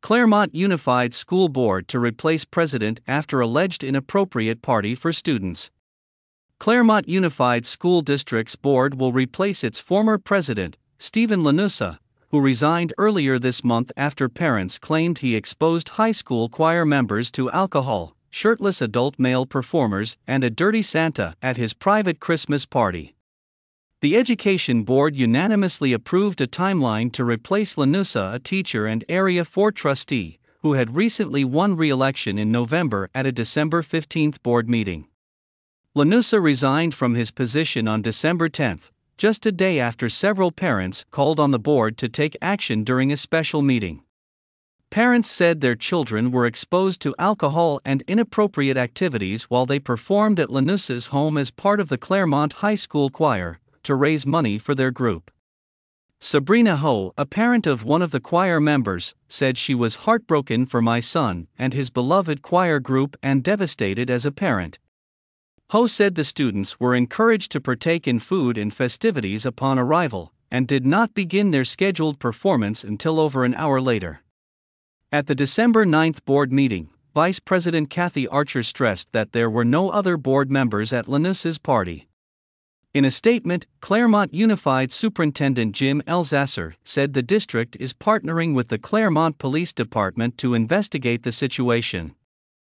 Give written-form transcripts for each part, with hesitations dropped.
Claremont Unified School Board to replace president after alleged inappropriate party for students. Claremont Unified School District's board will replace its former president, Stephen Lanusa, who resigned earlier this month after parents claimed he exposed high school choir members to alcohol, shirtless adult male performers, and a dirty Santa at his private Christmas party. The Education Board unanimously approved a timeline to replace Lanusa, a teacher and Area 4 trustee, who had recently won re-election in November at a December 15 board meeting. Lanusa resigned from his position on December 10, just a day after several parents called on the board to take action during a special meeting. Parents said their children were exposed to alcohol and inappropriate activities while they performed at Lanusa's home as part of the Claremont High School Choir, to raise money for their group. Sabrina Ho, a parent of one of the choir members, said she was heartbroken for my son and his beloved choir group and devastated as a parent. Ho said the students were encouraged to partake in food and festivities upon arrival, and did not begin their scheduled performance until over an hour later. At the December 9 board meeting, Vice President Kathy Archer stressed that there were no other board members at Lanusa's party. In a statement, Claremont Unified Superintendent Jim Elzasser said the district is partnering with the Claremont Police Department to investigate the situation.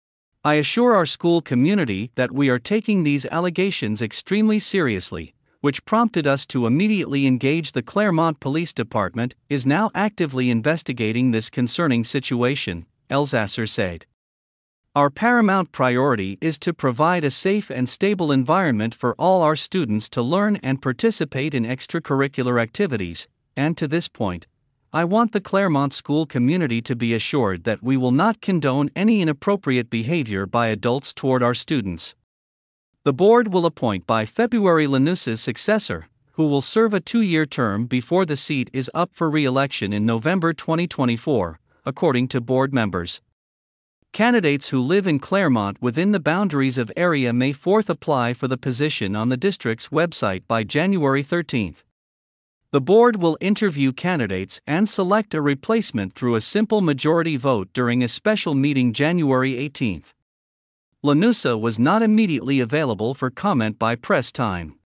I assure our school community that we are taking these allegations extremely seriously, which prompted us to immediately engage the Claremont Police Department, is now actively investigating this concerning situation, Elzasser said. Our paramount priority is to provide a safe and stable environment for all our students to learn and participate in extracurricular activities, and to this point, I want the Claremont school community to be assured that we will not condone any inappropriate behavior by adults toward our students. The board will appoint by February Lanusa's successor, who will serve a 2-year term before the seat is up for re-election in November 2024, according to board members. Candidates who live in Claremont within the boundaries of area may apply for the position on the district's website by January 13. The board will interview candidates and select a replacement through a simple majority vote during a special meeting January 18. Lanusa was not immediately available for comment by press time.